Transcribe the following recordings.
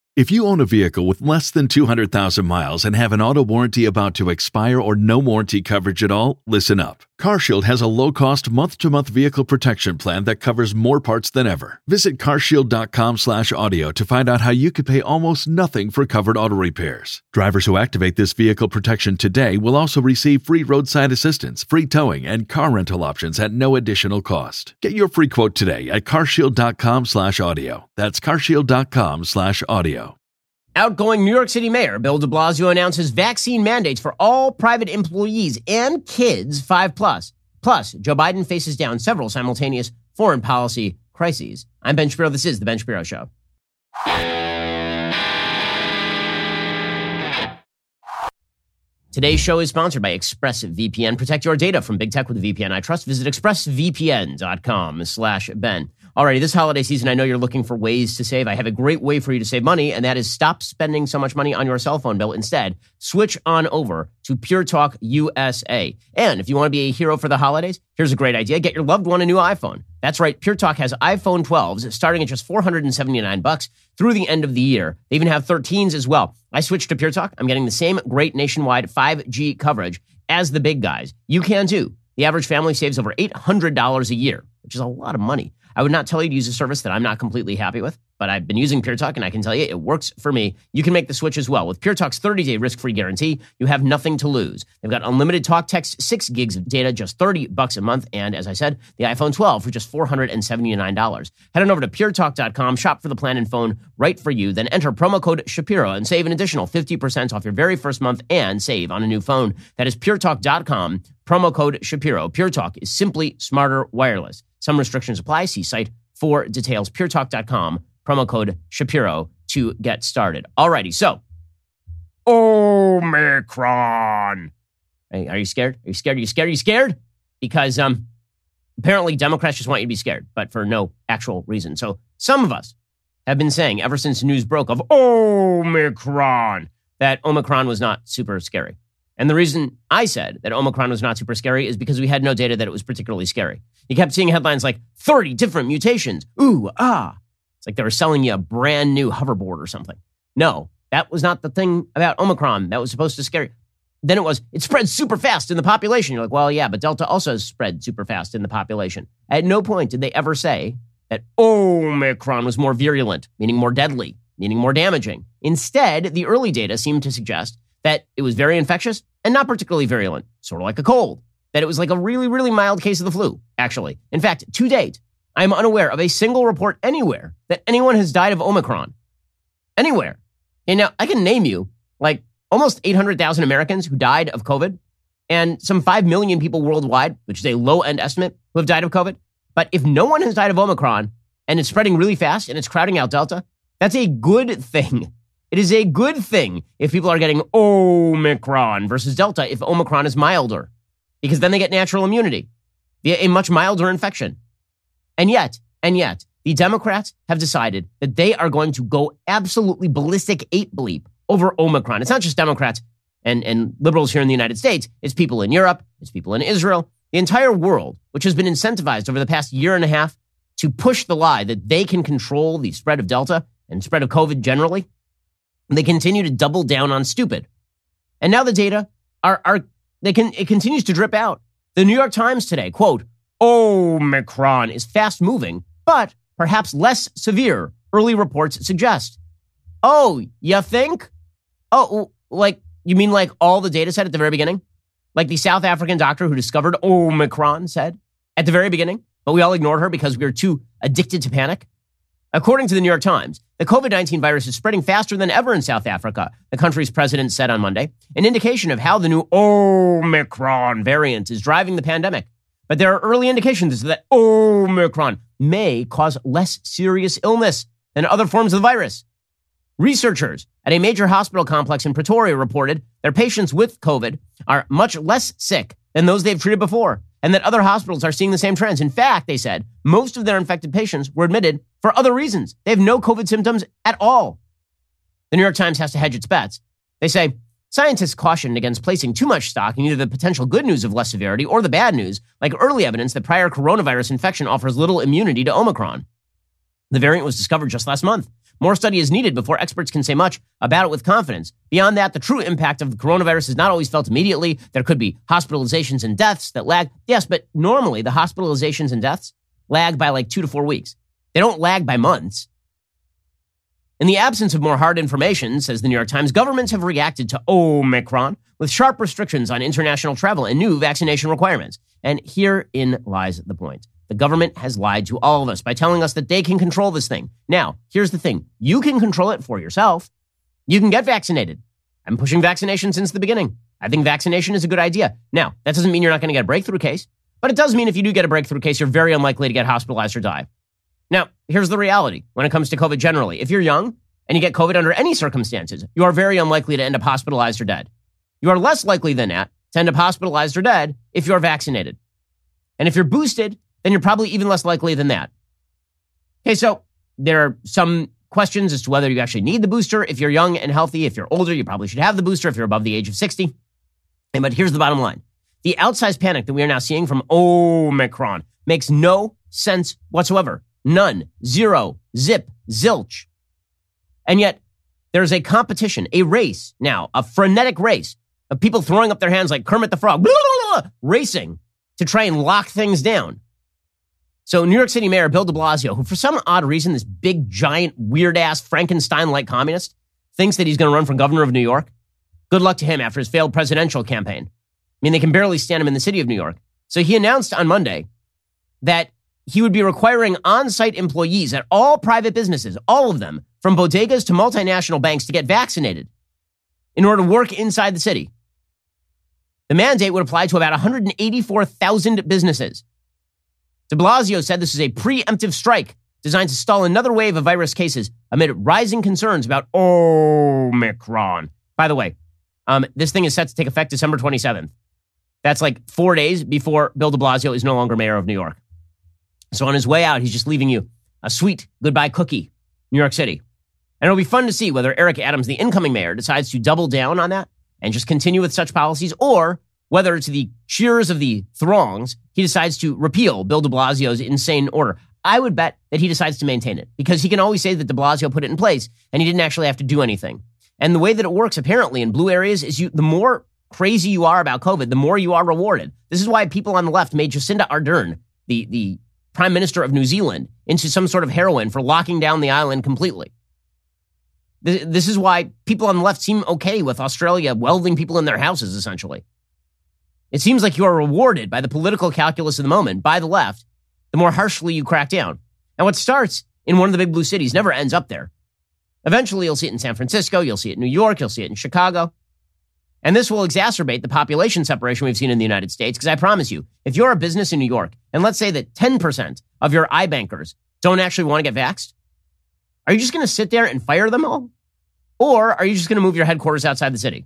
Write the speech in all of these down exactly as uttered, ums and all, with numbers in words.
If you own a vehicle with less than two hundred thousand miles and have an auto warranty about to expire or no warranty coverage at all, listen up. CarShield has a low-cost month-to-month vehicle protection plan that covers more parts than ever. Visit carshield.com slash audio to find out how you could pay almost nothing for covered auto repairs. Drivers who activate this vehicle protection today will also receive free roadside assistance, free towing, and car rental options at no additional cost. Get your free quote today at carshield.com slash audio. That's carshield.com slash audio. Outgoing New York City Mayor Bill de Blasio announces vaccine mandates for all private employees and kids five plus. Plus, Joe Biden faces down several simultaneous foreign policy crises. I'm Ben Shapiro. This is The Ben Shapiro Show. Today's show is sponsored by ExpressVPN. Protect your data from big tech with a V P N I trust. Visit expressvpn.com slash Ben. Alrighty, this holiday season, I know you're looking for ways to save. I have a great way for you to save money, and that is stop spending so much money on your cell phone bill. Instead, switch on over to Pure Talk U S A. And if you want to be a hero for the holidays, here's a great idea. Get your loved one a new iPhone. That's right. Pure Talk has iPhone twelves starting at just four hundred seventy-nine bucks through the end of the year. They even have thirteens as well. I switched to Pure Talk. I'm getting the same great nationwide five G coverage as the big guys. You can too. The average family saves over eight hundred dollars a year, which is a lot of money. I would not tell you to use a service that I'm not completely happy with, but I've been using Pure Talk, and I can tell you it works for me. You can make the switch as well. With Pure Talk's thirty-day risk-free guarantee, you have nothing to lose. They've got unlimited talk, text, six gigs of data, just thirty bucks a month, and as I said, the iPhone twelve for just four hundred seventy-nine dollars. Head on over to pure talk dot com, shop for the plan and phone right for you, then enter promo code Shapiro and save an additional fifty percent off your very first month and save on a new phone. That is pure talk dot com, promo code Shapiro. Pure Talk is simply smarter wireless. Some restrictions apply. See site for details. pure talk dot com, promo code Shapiro to get started. Alrighty, so Omicron. Hey, are you scared? Are you scared? Are you scared? Are you scared? Because um, apparently Democrats just want you to be scared, but for no actual reason. So some of us have been saying ever since news broke of Omicron that Omicron was not super scary. And the reason I said that Omicron was not super scary is because we had no data that it was particularly scary. You kept seeing headlines like thirty different mutations. Ooh, ah. It's like they were selling you a brand new hoverboard or something. No, that was not the thing about Omicron that was supposed to scare you. Then it was, it spread super fast in the population. You're like, well, yeah, but Delta also spread super fast in the population. At no point did they ever say that Omicron was more virulent, meaning more deadly, meaning more damaging. Instead, the early data seemed to suggest that it was very infectious and not particularly virulent, sort of like a cold. That it was like a really, really mild case of the flu, actually. In fact, to date, I am unaware of a single report anywhere that anyone has died of Omicron. Anywhere. And now, I can name you, like, almost eight hundred thousand Americans who died of COVID and some five million people worldwide, which is a low-end estimate, who have died of COVID. But if no one has died of Omicron and it's spreading really fast and it's crowding out Delta, that's a good thing. It is a good thing if people are getting Omicron versus Delta if Omicron is milder, because then they get natural immunity via a much milder infection. And yet, and yet, the Democrats have decided that they are going to go absolutely ballistic ape bleep over Omicron. It's not just Democrats and, and liberals here in the United States. It's people in Europe. It's people in Israel. The entire world, which has been incentivized over the past year and a half to push the lie that they can control the spread of Delta and spread of COVID generally. They continue to double down on stupid. And now the data are, are they can, it continues to drip out. The New York Times today, quote, Omicron is fast moving, but perhaps less severe, early reports suggest. Oh, you think? Oh, like, you mean like all the data said at the very beginning? Like the South African doctor who discovered Omicron said at the very beginning, but we all ignored her because we were too addicted to panic? According to the New York Times, the COVID nineteen virus is spreading faster than ever in South Africa, the country's president said on Monday, an indication of how the new Omicron variant is driving the pandemic. But there are early indications that Omicron may cause less serious illness than other forms of the virus. Researchers at a major hospital complex in Pretoria reported their patients with COVID are much less sick than those they've treated before, and that other hospitals are seeing the same trends. In fact, they said most of their infected patients were admitted for other reasons. They have no COVID symptoms at all. The New York Times has to hedge its bets. They say, scientists cautioned against placing too much stock in either the potential good news of less severity or the bad news, like early evidence that prior coronavirus infection offers little immunity to Omicron. The variant was discovered just last month, More study is needed before experts can say much about it with confidence. Beyond that, the true impact of the coronavirus is not always felt immediately. There could be hospitalizations and deaths that lag. Yes, but normally the hospitalizations and deaths lag by like two to four weeks. They don't lag by months. In the absence of more hard information, says the New York Times, governments have reacted to Omicron with sharp restrictions on international travel and new vaccination requirements. And herein lies the point. The government has lied to all of us by telling us that they can control this thing. Now, here's the thing. You can control it for yourself. You can get vaccinated. I'm pushing vaccination since the beginning. I think vaccination is a good idea. Now, that doesn't mean you're not going to get a breakthrough case, but it does mean if you do get a breakthrough case, you're very unlikely to get hospitalized or die. Now, here's the reality when it comes to COVID generally. If you're young and you get COVID under any circumstances, you are very unlikely to end up hospitalized or dead. You are less likely than that to end up hospitalized or dead if you're vaccinated. And if you're boosted, then you're probably even less likely than that. Okay, so there are some questions as to whether you actually need the booster. If you're young and healthy, if you're older, you probably should have the booster if you're above the age of sixty. And but here's the bottom line. The outsized panic that we are now seeing from Omicron makes no sense whatsoever. None. Zero. Zip. Zilch. And yet, there's a competition, a race now, a frenetic race of people throwing up their hands like Kermit the Frog, blah, blah, blah, racing to try and lock things down. So New York City Mayor Bill de Blasio, who for some odd reason, this big, giant, weird-ass Frankenstein-like communist, thinks that he's going to run for governor of New York. Good luck to him after his failed presidential campaign. I mean, they can barely stand him in the city of New York. So he announced on Monday that he would be requiring on-site employees at all private businesses, all of them, from bodegas to multinational banks, to get vaccinated in order to work inside the city. The mandate would apply to about one hundred eighty-four thousand businesses. De Blasio said this is a preemptive strike designed to stall another wave of virus cases amid rising concerns about Omicron. By the way, um, this thing is set to take effect December twenty-seventh. That's like four days before Bill de Blasio is no longer mayor of New York. So on his way out, he's just leaving you a sweet goodbye cookie, New York City. And it'll be fun to see whether Eric Adams, the incoming mayor, decides to double down on that and just continue with such policies, or whether to the cheers of the throngs, he decides to repeal Bill de Blasio's insane order. I would bet that he decides to maintain it because he can always say that de Blasio put it in place and he didn't actually have to do anything. And the way that it works apparently in blue areas is you, the more crazy you are about COVID, the more you are rewarded. This is why people on the left made Jacinda Ardern, the, the Prime Minister of New Zealand, into some sort of heroine for locking down the island completely. This is why people on the left seem okay with Australia welding people in their houses, essentially. It seems like you are rewarded by the political calculus of the moment, by the left, the more harshly you crack down. And what starts in one of the big blue cities never ends up there. Eventually, you'll see it in San Francisco, you'll see it in New York, you'll see it in Chicago. And this will exacerbate the population separation we've seen in the United States, because I promise you, if you're a business in New York, and let's say that ten percent of your iBankers don't actually want to get vaxxed, are you just going to sit there and fire them all? Or are you just going to move your headquarters outside the city?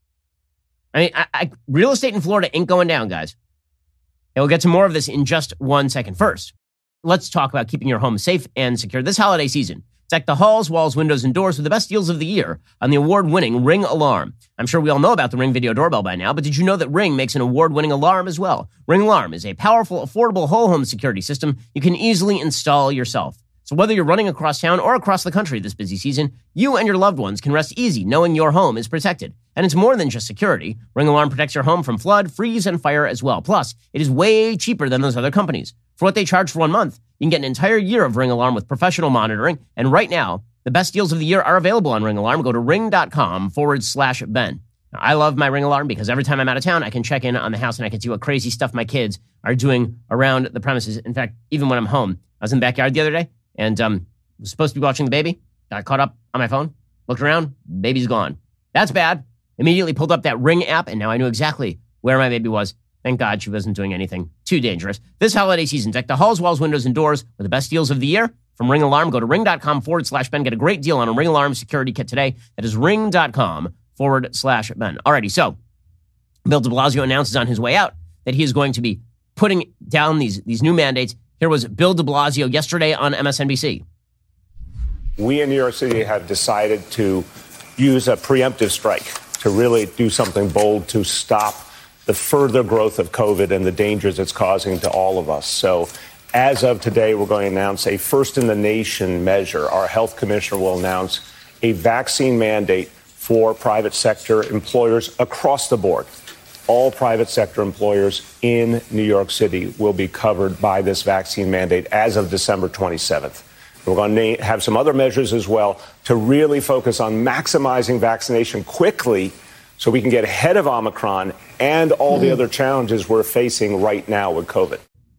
I mean, I, I, real estate in Florida ain't going down, guys. And we'll get to more of this in just one second. First, let's talk about keeping your home safe and secure this holiday season. Deck the halls, walls, windows, and doors with the best deals of the year on the award-winning Ring Alarm. I'm sure we all know about the Ring Video Doorbell by now, but did you know that Ring makes an award-winning alarm as well? Ring Alarm is a powerful, affordable whole home security system you can easily install yourself. So whether you're running across town or across the country this busy season, you and your loved ones can rest easy knowing your home is protected. And it's more than just security. Ring Alarm protects your home from flood, freeze, and fire as well. Plus, it is way cheaper than those other companies. For what they charge for one month, you can get an entire year of Ring Alarm with professional monitoring. And right now, the best deals of the year are available on Ring Alarm. Go to ring.com forward slash Ben. Now, I love my Ring Alarm because every time I'm out of town, I can check in on the house and I can see what crazy stuff my kids are doing around the premises. In fact, even when I'm home, I was in the backyard the other day and um, was supposed to be watching the baby. Got caught up on my phone, looked around, baby's gone. That's bad. Immediately pulled up that Ring app, and now I knew exactly where my baby was. Thank God she wasn't doing anything too dangerous. This holiday season, deck the halls, walls, windows, and doors with the best deals of the year from Ring Alarm. Go to ring.com forward slash Ben. Get a great deal on a Ring Alarm security kit today. That is ring.com forward slash Ben. Alrighty, so Bill de Blasio announces on his way out that he is going to be putting down these, these new mandates. Here was Bill de Blasio yesterday on M S N B C. We in New York City have decided to use a preemptive strike to really do something bold to stop the further growth of COVID and the dangers it's causing to all of us. So As of today, we're going to announce a first-in-the-nation measure. Our health commissioner will announce a vaccine mandate for private sector employers across the board. All private sector employers in New York City will be covered by this vaccine mandate as of December twenty-seventh. We're going to have some other measures as well to really focus on maximizing vaccination quickly so we can get ahead of Omicron and all the other challenges we're facing right now with COVID.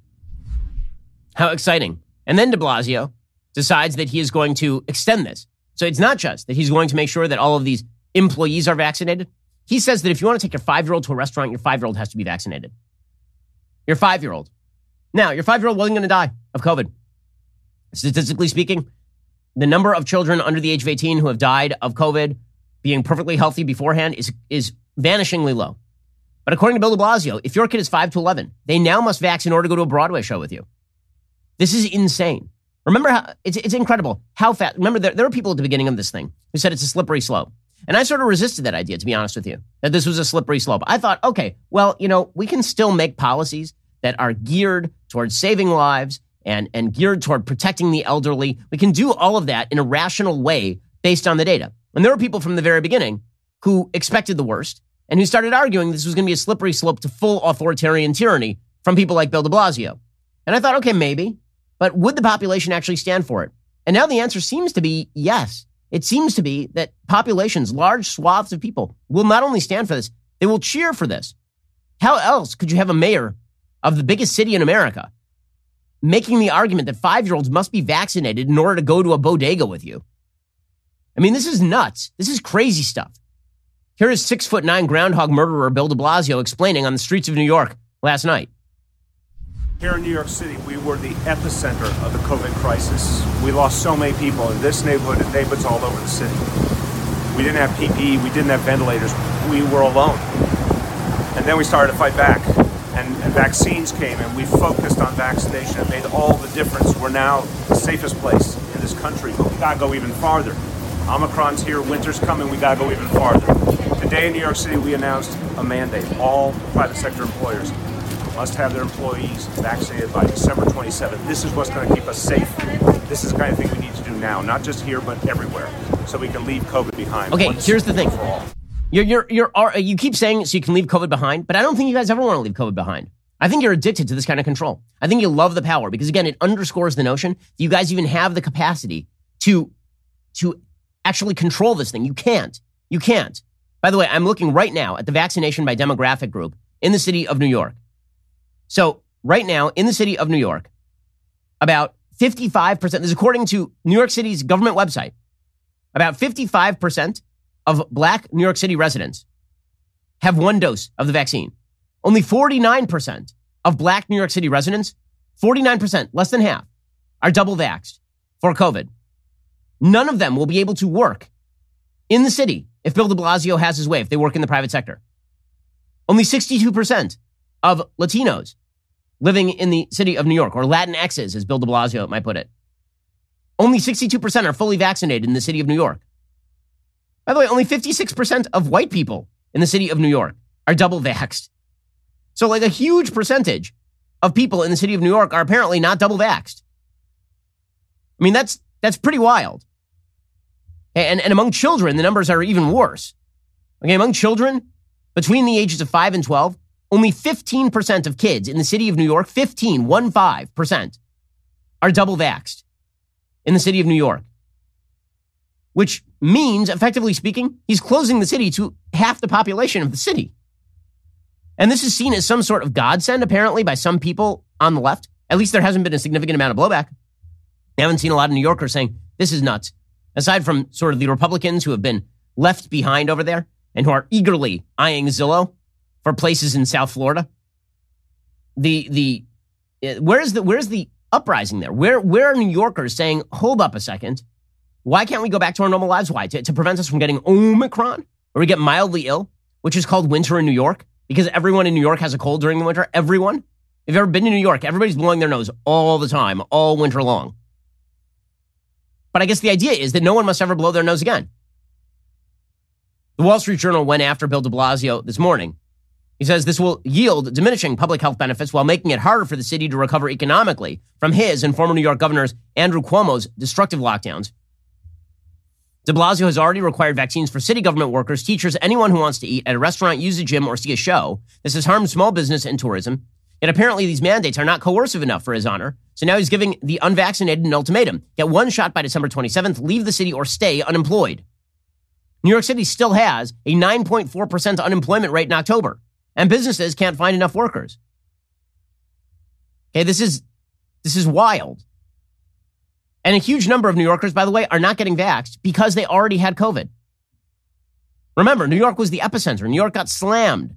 How exciting. And then de Blasio decides that he is going to extend this. So it's not just that he's going to make sure that all of these employees are vaccinated. He says that if you want to take your five-year-old to a restaurant, your five-year-old has to be vaccinated. Your five-year-old. Now, your five-year-old wasn't going to die of COVID. Statistically speaking, the number of children under the age of eighteen who have died of COVID being perfectly healthy beforehand is, is vanishingly low. But according to Bill de Blasio, if your kid is five to eleven, they now must vax in order to go to a Broadway show with you. This is insane. Remember how, it's, it's incredible how fast, remember there, there were people at the beginning of this thing who said it's a slippery slope. And I sort of resisted that idea, to be honest with you, that this was a slippery slope. I thought, okay, well, you know, we can still make policies that are geared towards saving lives and, and geared toward protecting the elderly. We can do all of that in a rational way based on the data. And there were people from the very beginning who expected the worst and who started arguing this was going to be a slippery slope to full authoritarian tyranny from people like Bill de Blasio. And I thought, okay, maybe, but would the population actually stand for it? And now the answer seems to be yes. It seems to be that populations, large swaths of people, will not only stand for this, they will cheer for this. How else could you have a mayor of the biggest city in America making the argument that five-year-olds must be vaccinated in order to go to a bodega with you? I mean, this is nuts. This is crazy stuff. Here is six foot nine groundhog murderer Bill de Blasio explaining on the streets of New York last night. Here in New York City, we were the epicenter of the COVID crisis. We lost so many people in this neighborhood and neighborhoods all over the city. We didn't have P P E, we didn't have ventilators, we were alone. And then we started to fight back, and, and vaccines came, and we focused on vaccination. It made all the difference. We're now the safest place in this country, but we gotta go even farther. Omicron's here, winter's coming, we gotta go even farther. Today in New York City, we announced a mandate. All private sector employers must have their employees vaccinated by December twenty-seventh. This is what's going to keep us safe. This is the kind of thing we need to do now, not just here, but everywhere, so we can leave COVID behind. Okay, here's the thing. You're, you're, you're, you keep saying so you can leave COVID behind, but I don't think you guys ever want to leave COVID behind. I think you're addicted to this kind of control. I think you love the power because, again, it underscores the notion that you guys even have the capacity to, to actually control this thing. You can't. You can't. By the way, I'm looking right now at the vaccination by demographic group in the city of New York. So right now in the city of New York, about fifty-five percent, this is according to New York City's government website, about fifty-five percent of Black New York City residents have one dose of the vaccine. Only forty-nine percent of Black New York City residents, forty-nine percent, less than half, are double vaxxed for COVID. None of them will be able to work in the city if Bill de Blasio has his way, if they work in the private sector. Only sixty-two percent of Latinos living in the city of New York, or Latinxes, as Bill de Blasio might put it. Only sixty-two percent are fully vaccinated in the city of New York. By the way, only fifty-six percent of white people in the city of New York are double vaxxed. So like a huge percentage of people in the city of New York are apparently not double vaxxed. I mean, that's that's pretty wild. And, and among children, the numbers are even worse. Okay, among children between the ages of five and twelve, only fifteen percent of kids in the city of New York, fifteen, one five percent, are double vaxxed in the city of New York. Which means, effectively speaking, he's closing the city to half the population of the city. And this is seen as some sort of godsend, apparently, by some people on the left. At least there hasn't been a significant amount of blowback. I haven't seen a lot of New Yorkers saying, this is nuts. Aside from sort of the Republicans who have been left behind over there and who are eagerly eyeing Zillow for places in South Florida. The, the, uh, where's the, where's the uprising there? Where, where are New Yorkers saying, hold up a second. Why can't we go back to our normal lives? Why? To, to prevent us from getting Omicron, or we get mildly ill, which is called winter in New York, because everyone in New York has a cold during the winter. Everyone. If you've ever been to New York, everybody's blowing their nose all the time, all winter long. But I guess the idea is that no one must ever blow their nose again. The Wall Street Journal went after Bill de Blasio this morning He says this will yield diminishing public health benefits while making it harder for the city to recover economically from his and former New York Governor Andrew Cuomo's destructive lockdowns. De Blasio has already required vaccines for city government workers, teachers, anyone who wants to eat at a restaurant, use a gym, or see a show. This has harmed small business and tourism. Yet apparently these mandates are not coercive enough for his honor. So now he's giving the unvaccinated an ultimatum. Get one shot by December twenty-seventh, leave the city, or stay unemployed. New York City still has a nine point four percent unemployment rate in October, and businesses can't find enough workers. Okay, this is, this is wild. And a huge number of New Yorkers, by the way, are not getting vaxxed because they already had COVID. Remember, New York was the epicenter. New York got slammed.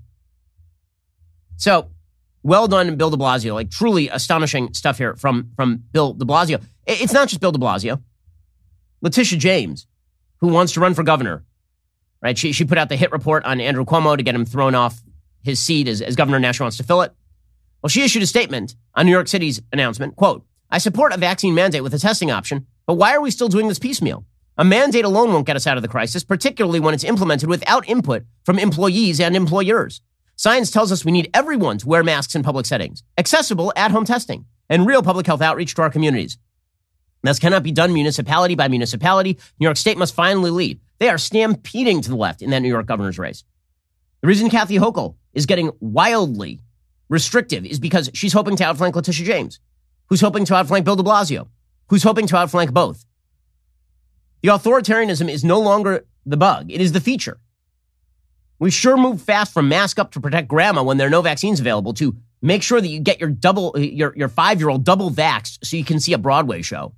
So, well done, Bill de Blasio. Like, truly astonishing stuff here from, from Bill de Blasio. It's not just Bill de Blasio. Letitia James, who wants to run for governor, right? She, she put out the hit report on Andrew Cuomo to get him thrown off his seat as, as governor. Now she wants to fill it. Well, she issued a statement on New York City's announcement, quote, I support a vaccine mandate with a testing option, but why are we still doing this piecemeal? A mandate alone won't get us out of the crisis, particularly when it's implemented without input from employees and employers. Science tells us we need everyone to wear masks in public settings, accessible at-home testing, and real public health outreach to our communities. This cannot be done municipality by municipality. New York State must finally lead. They are stampeding to the left in that New York governor's race. The reason Kathy Hochul is getting wildly restrictive is because she's hoping to outflank Letitia James, who's hoping to outflank Bill de Blasio, who's hoping to outflank both. The authoritarianism is no longer the bug. It is the feature. We sure move fast from mask up to protect grandma when there are no vaccines available to make sure that you get your double, your, your five-year-old double vaxxed so you can see a Broadway show.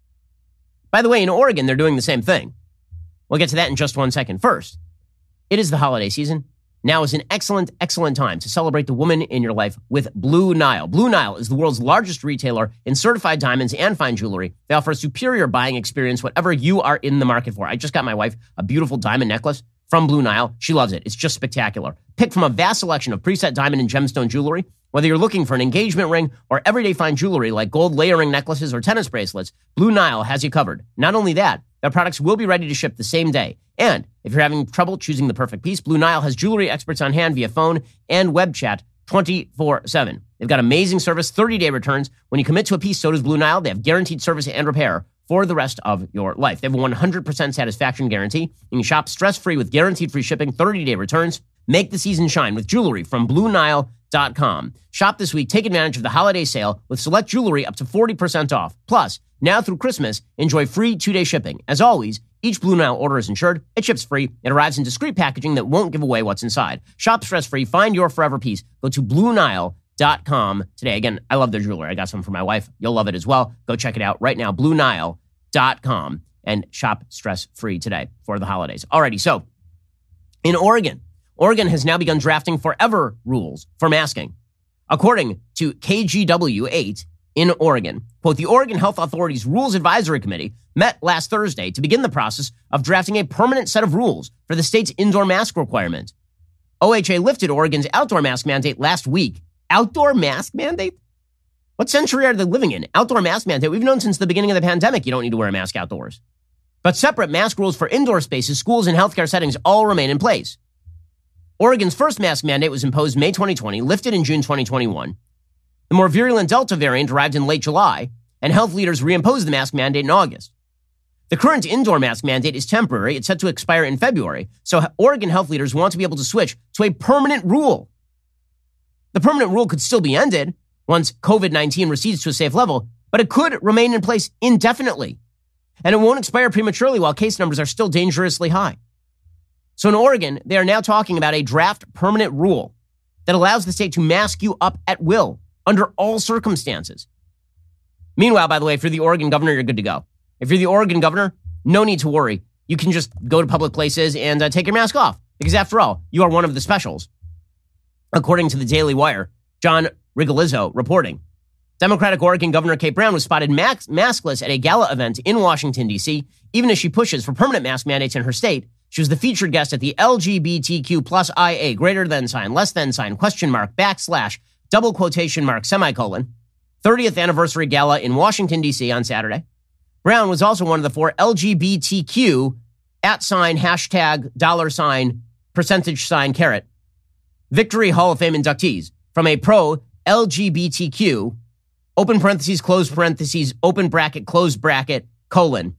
By the way, in Oregon, they're doing the same thing. We'll get to that in just one second. First, it is the holiday season. Now is an excellent, excellent time to celebrate the woman in your life with Blue Nile. Blue Nile is the world's largest retailer in certified diamonds and fine jewelry. They offer a superior buying experience, whatever you are in the market for. I just got my wife a beautiful diamond necklace from Blue Nile. She loves it. It's just spectacular. Pick from a vast selection of preset diamond and gemstone jewelry. Whether you're looking for an engagement ring or everyday fine jewelry like gold layering necklaces or tennis bracelets, Blue Nile has you covered. Not only that, their products will be ready to ship the same day. And if you're having trouble choosing the perfect piece, Blue Nile has jewelry experts on hand via phone and web chat twenty-four seven. They've got amazing service, thirty-day returns. When you commit to a piece, so does Blue Nile. They have guaranteed service and repair for the rest of your life. They have a one hundred percent satisfaction guarantee. You can shop stress-free with guaranteed free shipping, thirty-day returns. Make the season shine with jewelry from Blue Nile dot com. Shop this week. Take advantage of the holiday sale with select jewelry up to forty percent off. Plus, now through Christmas, enjoy free two-day shipping. As always, each Blue Nile order is insured. It ships free. It arrives in discreet packaging that won't give away what's inside. Shop stress-free. Find your forever piece. Go to Blue Nile dot com today. Again, I love their jewelry. I got some for my wife. You'll love it as well. Go check it out right now, Blue Nile dot com, and shop stress-free today for the holidays. Alrighty, so in Oregon, Oregon has now begun drafting forever rules for masking. According to K G W eight in Oregon, quote, the Oregon Health Authority's Rules Advisory Committee met last Thursday to begin the process of drafting a permanent set of rules for the state's indoor mask requirement. O H A lifted Oregon's outdoor mask mandate last week. Outdoor mask mandate? What century are they living in? Outdoor mask mandate? We've known since the beginning of the pandemic you don't need to wear a mask outdoors. But separate mask rules for indoor spaces, schools, and healthcare settings all remain in place. Oregon's first mask mandate was imposed May twenty twenty, lifted in June twenty twenty-one. The more virulent Delta variant arrived in late July, and health leaders reimposed the mask mandate in August. The current indoor mask mandate is temporary. It's set to expire in February, so Oregon health leaders want to be able to switch to a permanent rule. The permanent rule could still be ended once COVID nineteen recedes to a safe level, but it could remain in place indefinitely. And it won't expire prematurely while case numbers are still dangerously high. So in Oregon, they are now talking about a draft permanent rule that allows the state to mask you up at will under all circumstances. Meanwhile, by the way, if you're the Oregon governor, you're good to go. If you're the Oregon governor, no need to worry. You can just go to public places and uh, take your mask off because after all, you are one of the specials. According to the Daily Wire, John Rigolizzo reporting, Democratic Oregon Governor Kate Brown was spotted mask- maskless at a gala event in Washington, D C. Even as she pushes for permanent mask mandates in her state, she was the featured guest at the L G B T Q plus I A greater than sign, less than sign, question mark, backslash, double quotation mark, semicolon, thirtieth anniversary gala in Washington, D C on Saturday. Brown was also one of the four L G B T Q at sign, hashtag, dollar sign, percentage sign, caret, Victory Hall of Fame inductees from a pro-L G B T Q, open parentheses, close parentheses, open bracket, close bracket, colon,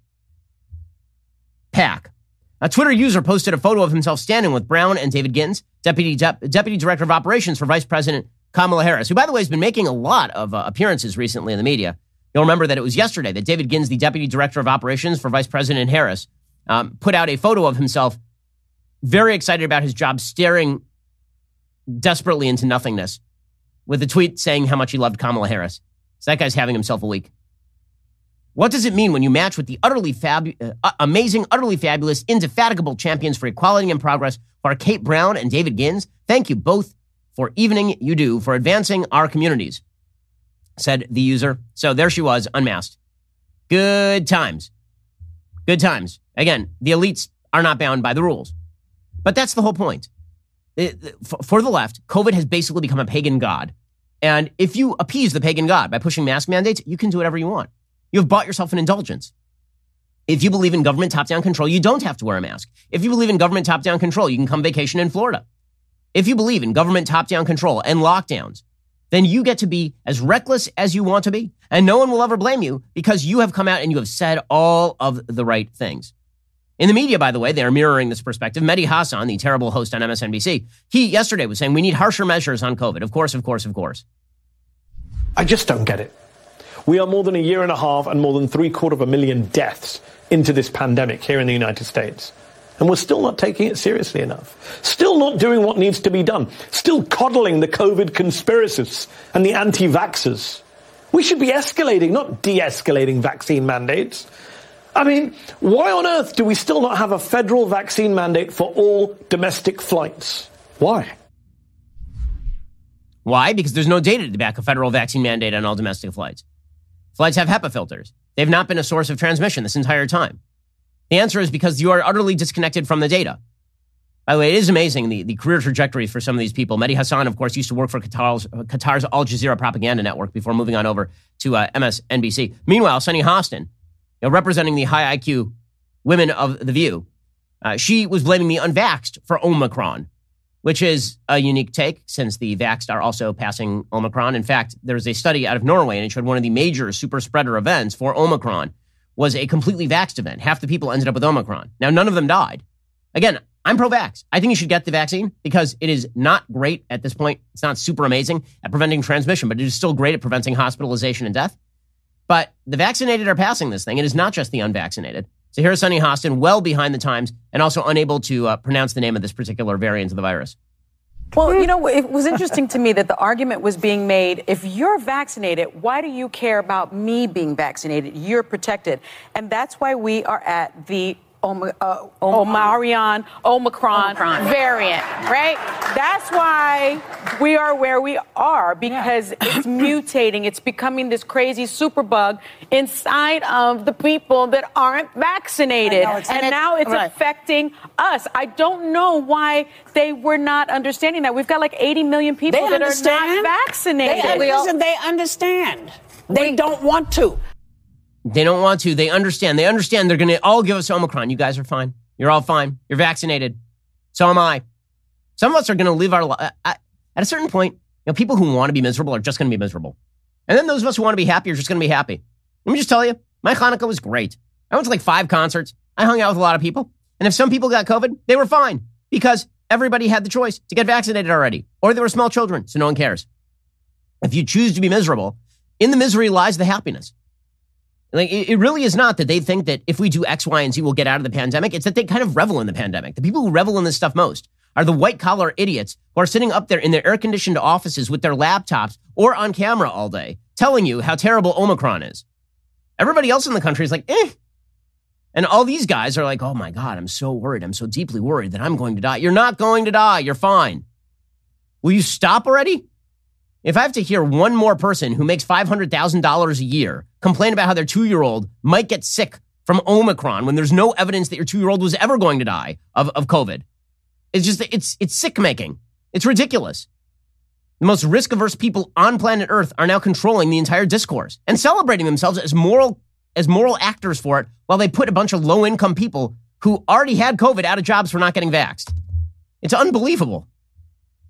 PAC. A Twitter user posted a photo of himself standing with Brown and David Gittins, Deputy Dep- Deputy Director of Operations for Vice President Kamala Harris, who, by the way, has been making a lot of uh, appearances recently in the media. You'll remember that it was yesterday that David Gittins, the Deputy Director of Operations for Vice President Harris, um, put out a photo of himself, very excited about his job, staring desperately into nothingness, with a tweet saying how much he loved Kamala Harris. So that guy's having himself a week. What does it mean when you match with the utterly fabu- uh, amazing, utterly fabulous, indefatigable champions for equality and progress who are Kate Brown and David Gittins? Thank you both for evening you do, for advancing our communities, said the user. So there she was, unmasked. Good times. Good times. Again, the elites are not bound by the rules. But that's the whole point. For the left, COVID has basically become a pagan god. And if you appease the pagan god by pushing mask mandates, you can do whatever you want. You have bought yourself an indulgence. If you believe in government top-down control, you don't have to wear a mask. If you believe in government top-down control, you can come vacation in Florida. If you believe in government top-down control and lockdowns, then you get to be as reckless as you want to be. And no one will ever blame you because you have come out and you have said all of the right things. In the media, by the way, they are mirroring this perspective. Mehdi Hasan, the terrible host on M S N B C, he yesterday was saying we need harsher measures on COVID. Of course, of course, of course. I just don't get it. We are more than a year and a half and more than three quarter of a million deaths into this pandemic here in the United States. And we're still not taking it seriously enough. Still not doing what needs to be done. Still coddling the COVID conspiracists and the anti-vaxxers. We should be escalating, not de-escalating vaccine mandates. I mean, why on earth do we still not have a federal vaccine mandate for all domestic flights? Why? Why? Because there's no data to back a federal vaccine mandate on all domestic flights. Flights have HEPA filters. They've not been a source of transmission this entire time. The answer is because you are utterly disconnected from the data. By the way, it is amazing, the, the career trajectories for some of these people. Mehdi Hasan, of course, used to work for Qatar's, Qatar's Al Jazeera propaganda network before moving on over to uh, M S N B C. Meanwhile, Sunny Hostin, you know, representing the high I Q women of The View, uh, she was blaming the unvaxxed for Omicron, which is a unique take since the vaxxed are also passing Omicron. In fact, there's a study out of Norway, and it showed one of the major super spreader events for Omicron was a completely vaxxed event. Half the people ended up with Omicron. Now, none of them died. Again, I'm pro-vax. I think you should get the vaccine because it is not great at this point. It's not super amazing at preventing transmission, but it is still great at preventing hospitalization and death. But the vaccinated are passing this thing. It is not just the unvaccinated. So here's Sunny Hostin, well behind the times and also unable to uh, pronounce the name of this particular variant of the virus. Well, you know, it was interesting to me that the argument was being made, if you're vaccinated, why do you care about me being vaccinated? You're protected. And that's why we are at the Om- uh, Omarion, Omicron, Omicron variant, right? That's why we are where we are, because yeah. it's mutating. It's becoming this crazy superbug inside of the people that aren't vaccinated. Know, and now it's right. affecting us. I don't know why they were not understanding that. We've got like eighty million people they that understand. are not vaccinated. They, listen, they understand. They we, don't want to. They don't want to. They understand. They understand they're going to all give us Omicron. You guys are fine. You're all fine. You're vaccinated. So am I. Some of us are going to live our life. At a certain point, you know, people who want to be miserable are just going to be miserable. And then those of us who want to be happy are just going to be happy. Let me just tell you, my Hanukkah was great. I went to like five concerts. I hung out with a lot of people. And if some people got COVID, they were fine because everybody had the choice to get vaccinated already. Or they were small children, so no one cares. If you choose to be miserable, in the misery lies the happiness. Like, it really is not that they think that if we do X, Y, and Z, we'll get out of the pandemic. It's that they kind of revel in the pandemic. The people who revel in this stuff most are the white-collar idiots who are sitting up there in their air-conditioned offices with their laptops or on camera all day telling you how terrible Omicron is. Everybody else in the country is like, eh. And all these guys are like, oh, my God, I'm so worried. I'm so deeply worried that I'm going to die. You're not going to die. You're fine. Will you stop already? If I have to hear one more person who makes five hundred thousand dollars a year complain about how their two-year-old might get sick from Omicron when there's no evidence that your two-year-old was ever going to die of, of COVID, it's just, it's, it's sick-making. It's ridiculous. The most risk-averse people on planet Earth are now controlling the entire discourse and celebrating themselves as moral, as moral actors for it while they put a bunch of low-income people who already had COVID out of jobs for not getting vaxxed. It's unbelievable.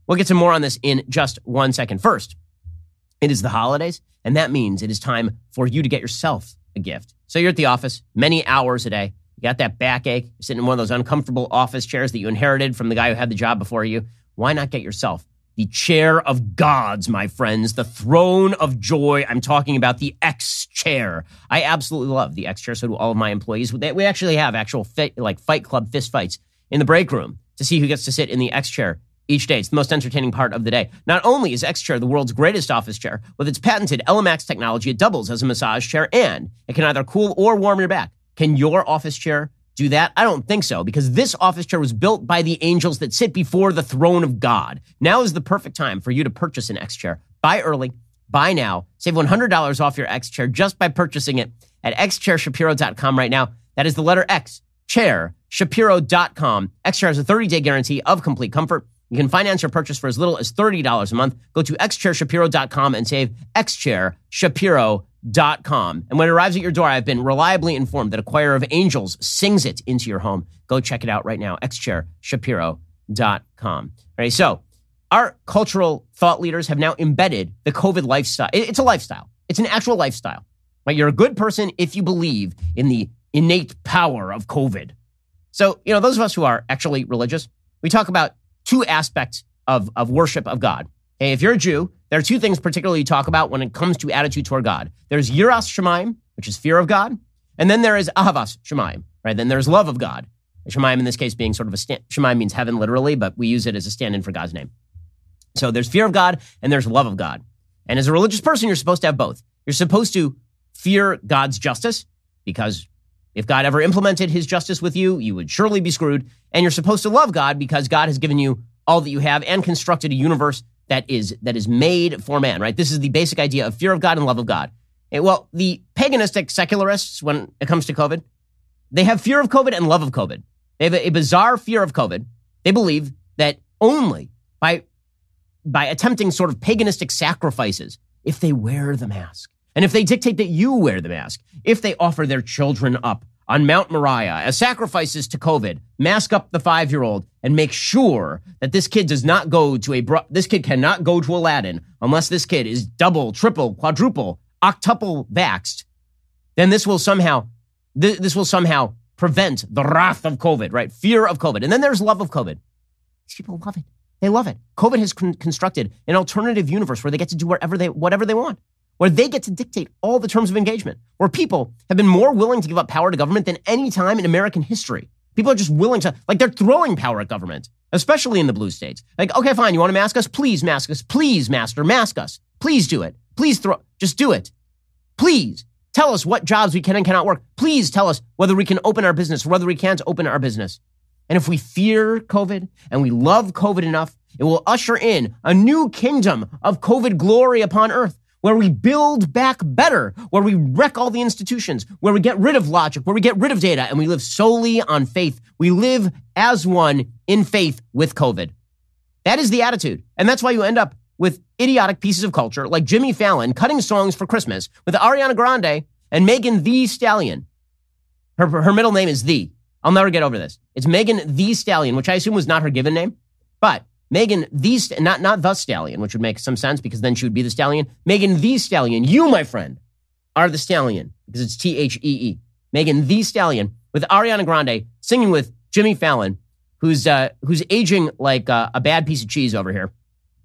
We'll get to more on this in just one second. First, it is the holidays, and that means it is time for you to get yourself a gift. So you're at the office many hours a day. You got that backache. You're sitting in one of those uncomfortable office chairs that you inherited from the guy who had the job before you. Why not get yourself the chair of gods, my friends, the throne of joy? I'm talking about the X chair. I absolutely love the X chair. So do all of my employees. We actually have actual fit, like Fight Club fist fights in the break room to see who gets to sit in the X chair each day. It's the most entertaining part of the day. Not only is X chair the world's greatest office chair, with its patented L M X technology, it doubles as a massage chair, and it can either cool or warm your back. Can your office chair do that? I don't think so, because this office chair was built by the angels that sit before the throne of God. Now is the perfect time for you to purchase an X chair. Buy early, buy now, save one hundred dollars off your X chair just by purchasing it at x chair shapiro dot com right now. That is the letter X, chair, shapiro dot com. X chair has a thirty-day guarantee of complete comfort. You can finance your purchase for as little as thirty dollars a month. Go to x chair shapiro dot com and save x chair shapiro dot com. And when it arrives at your door, I've been reliably informed that a choir of angels sings it into your home. Go check it out right now, x chair shapiro dot com. All right, so our cultural thought leaders have now embedded the COVID lifestyle. It's a lifestyle. It's an actual lifestyle. Right? You're a good person if you believe in the innate power of COVID. So, you know, those of us who are actually religious, we talk about two aspects of, of worship of God. Okay, if you're a Jew, there are two things particularly you talk about when it comes to attitude toward God. There's yiras shamayim, which is fear of God, and then there is ahavas shamayim, right? Then there's love of God. Shamayim in this case being sort of a stand, shamayim means heaven literally, but we use it as a stand-in for God's name. So there's fear of God and there's love of God. And as a religious person, you're supposed to have both. You're supposed to fear God's justice, because if God ever implemented his justice with you, you would surely be screwed. And you're supposed to love God because God has given you all that you have and constructed a universe that is that is made for man, right? This is the basic idea of fear of God and love of God. And well, the paganistic secularists, when it comes to COVID, they have fear of COVID and love of COVID. They have a, a bizarre fear of COVID. They believe that only by, by attempting sort of paganistic sacrifices, if they wear the mask, and if they dictate that you wear the mask, if they offer their children up on Mount Moriah as sacrifices to COVID, mask up the five-year-old and make sure that this kid does not go to a, bro- this kid cannot go to Aladdin unless this kid is double, triple, quadruple, octuple vaxxed, then this will somehow, th- this will somehow prevent the wrath of COVID, right? Fear of COVID. And then there's love of COVID. These people love it. They love it. COVID has con- constructed an alternative universe where they get to do whatever they, whatever they want, where they get to dictate all the terms of engagement, where people have been more willing to give up power to government than any time in American history. People are just willing to, like, they're throwing power at government, especially in the blue states. Like, okay, fine, you want to mask us? Please mask us. Please, master, mask us. Please do it. Please throw, just do it. Please tell us what jobs we can and cannot work. Please tell us whether we can open our business or whether we can't open our business. And if we fear COVID and we love COVID enough, it will usher in a new kingdom of COVID glory upon earth, where we build back better, where we wreck all the institutions, where we get rid of logic, where we get rid of data, and we live solely on faith. We live as one in faith with COVID. That is the attitude. And that's why you end up with idiotic pieces of culture like Jimmy Fallon cutting songs for Christmas with Ariana Grande and Megan Thee Stallion. Her, her middle name is The. I'll never get over this. It's Megan Thee Stallion, which I assume was not her given name, but Megan Thee, not, not The Stallion, which would make some sense because then she would be the stallion. Megan Thee Stallion, you, my friend, are the stallion because it's T H E E. Megan Thee Stallion with Ariana Grande singing with Jimmy Fallon, who's uh, who's aging like uh, a bad piece of cheese over here.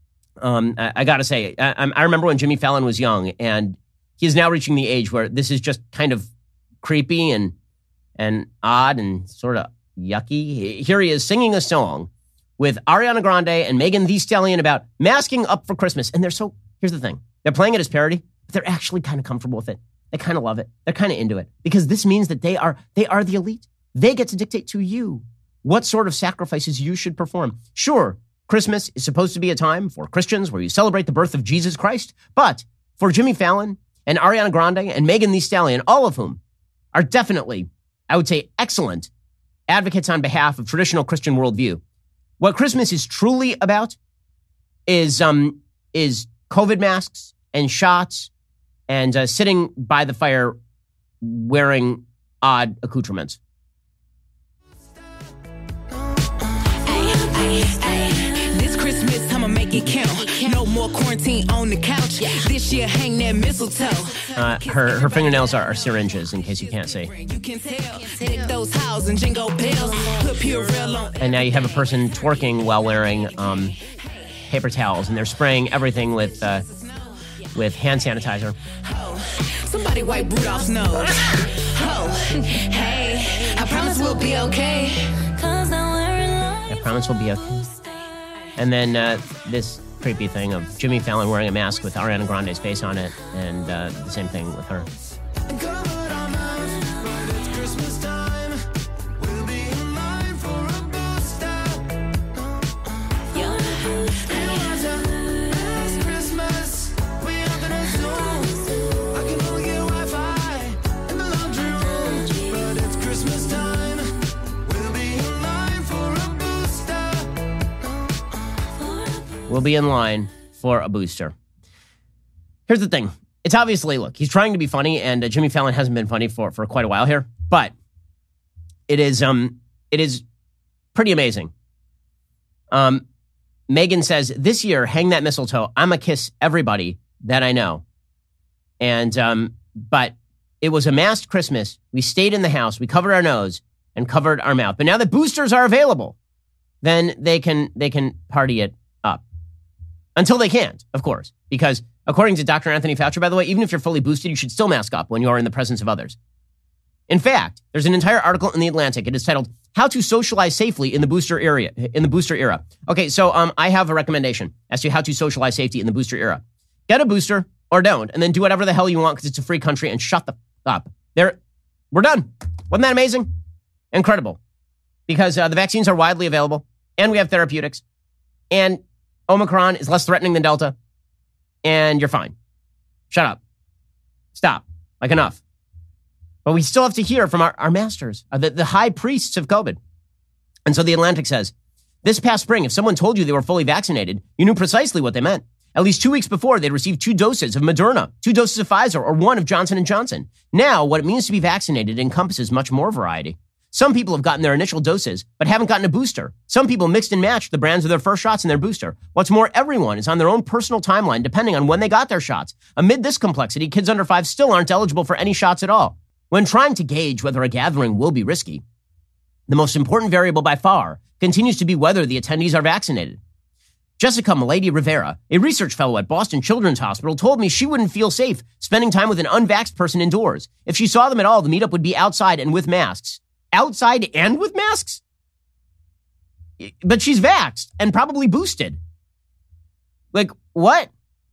Um, I, I got to say, I, I remember when Jimmy Fallon was young, and he is now reaching the age where this is just kind of creepy and and odd and sort of yucky. Here he is singing a song with Ariana Grande and Megan Thee Stallion about masking up for Christmas. And they're so, here's the thing. They're playing it as parody, but they're actually kind of comfortable with it. They kind of love it. They're kind of into it because this means that they are, they are the elite. They get to dictate to you what sort of sacrifices you should perform. Sure, Christmas is supposed to be a time for Christians where you celebrate the birth of Jesus Christ, but for Jimmy Fallon and Ariana Grande and Megan Thee Stallion, all of whom are definitely, I would say, excellent advocates on behalf of traditional Christian worldview, what Christmas is truly about is um is COVID masks and shots and uh, sitting by the fire wearing odd accoutrements. Ay, ay, ay. This Christmas, I'ma it count. No more quarantine on the couch. This year, hang that mistletoe. Uh, her her fingernails are, are syringes, in case you can't see. You can tell. Hit those howls and jingle bells. Put Purell on. And now you have a person twerking while wearing um, paper towels, and they're spraying everything with uh, with hand sanitizer. Somebody wipe Rudolph's nose. Oh, hey, I promise we'll be okay. I promise we'll be okay. And then uh, this creepy thing of Jimmy Fallon wearing a mask with Ariana Grande's face on it, and uh, the same thing with her. We'll be in line for a booster. Here's the thing. It's obviously, look, he's trying to be funny, and uh, Jimmy Fallon hasn't been funny for, for quite a while here, but it is um it is pretty amazing. Um, Megan says, this year, hang that mistletoe. I'm going to kiss everybody that I know. And, um, but it was a masked Christmas. We stayed in the house. We covered our nose and covered our mouth. But now that boosters are available, then they can they can party it up. Until they can't, of course, because according to Doctor Anthony Fauci, by the way, even if you're fully boosted, you should still mask up when you are in the presence of others. In fact, there's an entire article in The Atlantic. It is titled, How to Socialize Safely in the Booster Era. In the booster era. Okay, so um, I have a recommendation as to how to socialize safety in the booster era. Get a booster or don't, and then do whatever the hell you want because it's a free country, and shut the f- up. There, we're done. Wasn't that amazing? Incredible. Because uh, the vaccines are widely available, and we have therapeutics, and Omicron is less threatening than Delta, and you're fine. Shut up. Stop. Like, enough. But we still have to hear from our, our masters, uh, the, the high priests of COVID. And so The Atlantic says, this past spring, if someone told you they were fully vaccinated, you knew precisely what they meant. At least two weeks before, they'd received two doses of Moderna, two doses of Pfizer, or one of Johnson and Johnson. Now, what it means to be vaccinated encompasses much more variety. Some people have gotten their initial doses, but haven't gotten a booster. Some people mixed and matched the brands of their first shots and their booster. What's more, everyone is on their own personal timeline depending on when they got their shots. Amid this complexity, kids under five still aren't eligible for any shots at all. When trying to gauge whether a gathering will be risky, the most important variable by far continues to be whether the attendees are vaccinated. Jessica Milady Rivera, a research fellow at Boston Children's Hospital, told me she wouldn't feel safe spending time with an unvaxxed person indoors. If she saw them at all, the meetup would be outside and with masks. Outside and with masks? But she's vaxxed and probably boosted. Like, what?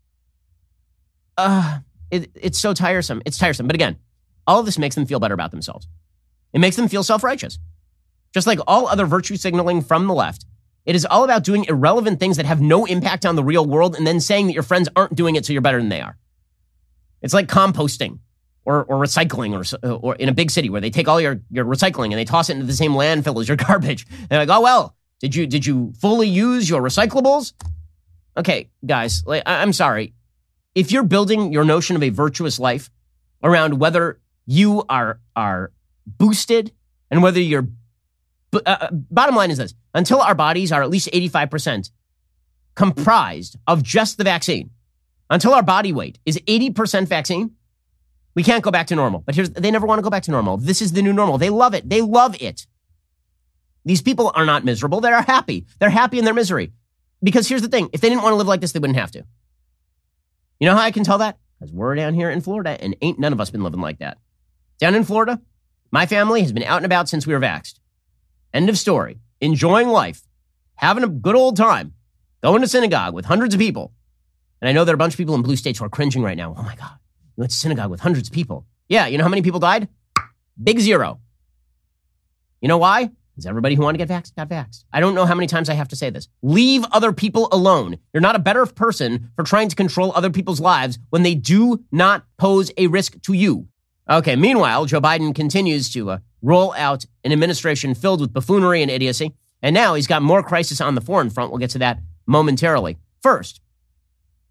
Uh, it, it's so tiresome. It's tiresome. But again, all of this makes them feel better about themselves. It makes them feel self-righteous. Just like all other virtue signaling from the left, it is all about doing irrelevant things that have no impact on the real world and then saying that your friends aren't doing it so you're better than they are. It's like composting. Or, or recycling, or or in a big city where they take all your, your recycling and they toss it into the same landfill as your garbage. They're like, oh, well, did you did you fully use your recyclables? Okay, guys, like, I, I'm sorry. If you're building your notion of a virtuous life around whether you are are boosted and whether you're... Uh, bottom line is this. Until our bodies are at least eighty-five percent comprised of just the vaccine, until our body weight is eighty percent vaccine, we can't go back to normal. But here's, they never want to go back to normal. This is the new normal. They love it. They love it. These people are not miserable. They're happy. They're happy in their misery. Because here's the thing. If they didn't want to live like this, they wouldn't have to. You know how I can tell that? Because we're down here in Florida, and ain't none of us been living like that. Down in Florida, my family has been out and about since we were vaxxed. End of story. Enjoying life. Having a good old time. Going to synagogue with hundreds of people. And I know there are a bunch of people in blue states who are cringing right now. Oh, my God. You went to synagogue with hundreds of people. Yeah, you know how many people died? Big zero. You know why? Because everybody who wanted to get vaxxed got vaxxed. I don't know how many times I have to say this. Leave other people alone. You're not a better person for trying to control other people's lives when they do not pose a risk to you. Okay, meanwhile, Joe Biden continues to uh, roll out an administration filled with buffoonery and idiocy. And now he's got more crisis on the foreign front. We'll get to that momentarily. First,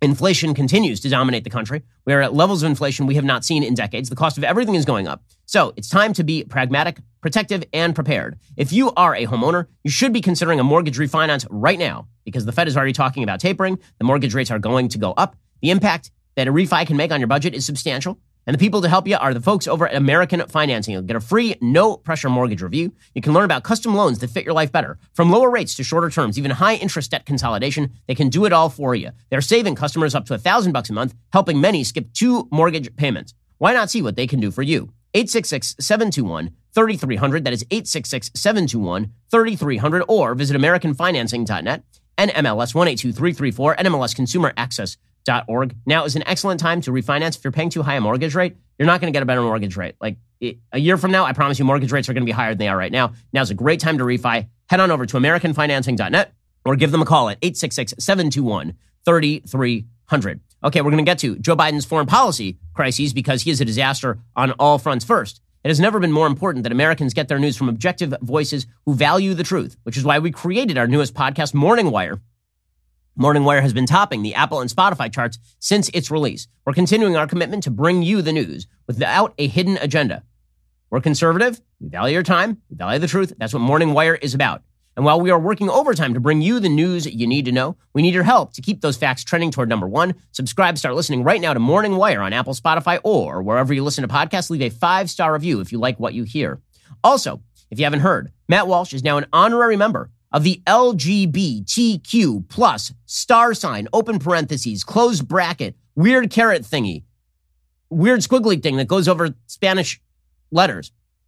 Inflation continues to dominate the country. We are at levels of inflation we have not seen in decades. The cost of everything is going up. So it's time to be pragmatic, protective, and prepared. If you are a homeowner, you should be considering a mortgage refinance right now because the Fed is already talking about tapering. The mortgage rates are going to go up. The impact that a refi can make on your budget is substantial. And the people to help you are the folks over at American Financing. You'll get a free, no-pressure mortgage review. You can learn about custom loans that fit your life better. From lower rates to shorter terms, even high-interest debt consolidation, they can do it all for you. They're saving customers up to one thousand bucks a month, helping many skip two mortgage payments. Why not see what they can do for you? eight six six, seven two one, three three zero zero. That is eight six six, seven two one, three three zero zero. Or visit American Financing dot net, N M L S one eight two three three four, N M L S Consumer Access dot org. Now is an excellent time to refinance. If you're paying too high a mortgage rate, you're not going to get a better mortgage rate. Like it, a year from now, I promise you mortgage rates are going to be higher than they are right now. Now's a great time to refi. Head on over to American Financing dot net or give them a call at eight six six, seven two one, three three zero zero. Okay, we're going to get to Joe Biden's foreign policy crises because he is a disaster on all fronts. First, it has never been more important that Americans get their news from objective voices who value the truth, which is why we created our newest podcast, Morning Wire. Morning Wire has been topping the Apple and Spotify charts since its release. We're continuing our commitment to bring you the news without a hidden agenda. We're conservative. We value your time. We value the truth. That's what Morning Wire is about. And while we are working overtime to bring you the news you need to know, we need your help to keep those facts trending toward number one. Subscribe, start listening right now to Morning Wire on Apple, Spotify, or wherever you listen to podcasts. Leave a five-star review if you like what you hear. Also, if you haven't heard, Matt Walsh is now an honorary member of the L G B T Q plus star sign, open parentheses, closed bracket, weird carrot thingy, weird squiggly thing that goes over Spanish letters.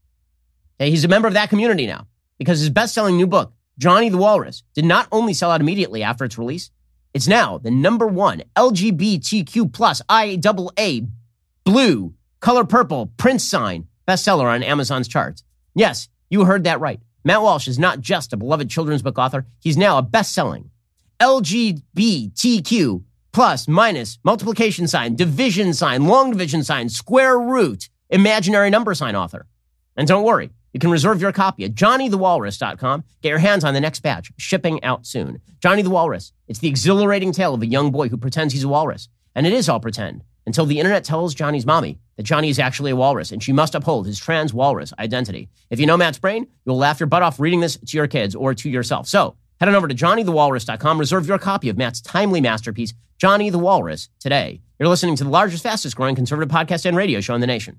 Okay, he's a member of that community now because his best-selling new book, Johnny the Walrus, did not only sell out immediately after its release, it's now the number one L G B T Q plus I A A blue, color purple, print sign bestseller on Amazon's charts. Yes, you heard that right. Matt Walsh is not just a beloved children's book author. He's now a best-selling L G B T Q plus minus multiplication sign, division sign, long division sign, square root, imaginary number sign author. And don't worry, you can reserve your copy at johnny the walrus dot com. Get your hands on the next batch, shipping out soon. Johnny the Walrus. It's the exhilarating tale of a young boy who pretends he's a walrus. And it is all pretend until the internet tells Johnny's mommy that Johnny is actually a walrus and she must uphold his trans walrus identity. If you know Matt's brain, you'll laugh your butt off reading this to your kids or to yourself. So head on over to johnny the walrus dot com. Reserve your copy of Matt's timely masterpiece, Johnny the Walrus, today. You're listening to the largest, fastest growing conservative podcast and radio show in the nation.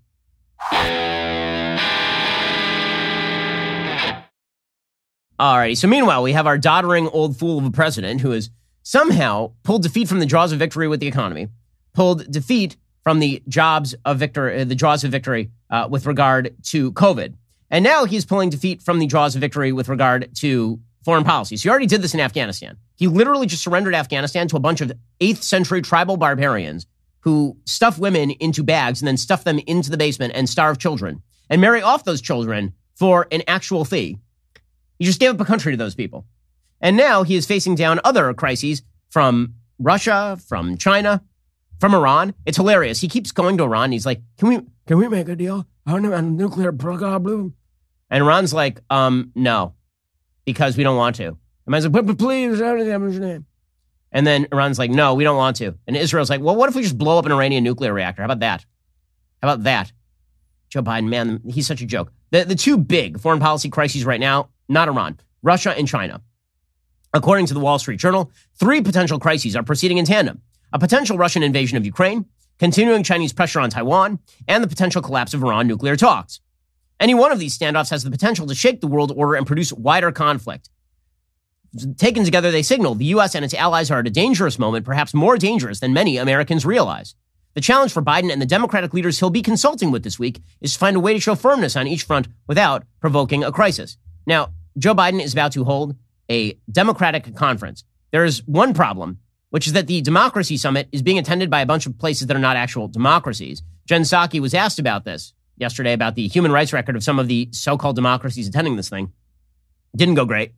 All right. So meanwhile, we have our doddering old fool of a president who has somehow pulled defeat from the jaws of victory with the economy, pulled defeat from the jobs of victory, the jaws of victory uh, with regard to COVID. And now he's pulling defeat from the jaws of victory with regard to foreign policy. So he already did this in Afghanistan. He literally just surrendered Afghanistan to a bunch of eighth century tribal barbarians who stuff women into bags and then stuff them into the basement and starve children and marry off those children for an actual fee. He just gave up a country to those people. And now he is facing down other crises from Russia, from China, from Iran. It's hilarious. He keeps going to Iran. And he's like, can we can we make a deal on a nuclear program? And Iran's like, um, no, because we don't want to. And man's like, but, but please. And then Iran's like, no, we don't want to. And Israel's like, well, what if we just blow up an Iranian nuclear reactor? How about that? How about that? Joe Biden, man, he's such a joke. The, the two big foreign policy crises right now, not Iran, Russia and China. According to the Wall Street Journal, three potential crises are proceeding in tandem. A potential Russian invasion of Ukraine, continuing Chinese pressure on Taiwan, and the potential collapse of Iran nuclear talks. Any one of these standoffs has the potential to shake the world order and produce wider conflict. Taken together, they signal the U S and its allies are at a dangerous moment, perhaps more dangerous than many Americans realize. The challenge for Biden and the Democratic leaders he'll be consulting with this week is to find a way to show firmness on each front without provoking a crisis. Now, Joe Biden is about to hold a Democratic conference. There is one problem, which is that the Democracy Summit is being attended by a bunch of places that are not actual democracies. Jen Psaki was asked about this yesterday, about the human rights record of some of the so-called democracies attending this thing. Didn't go great.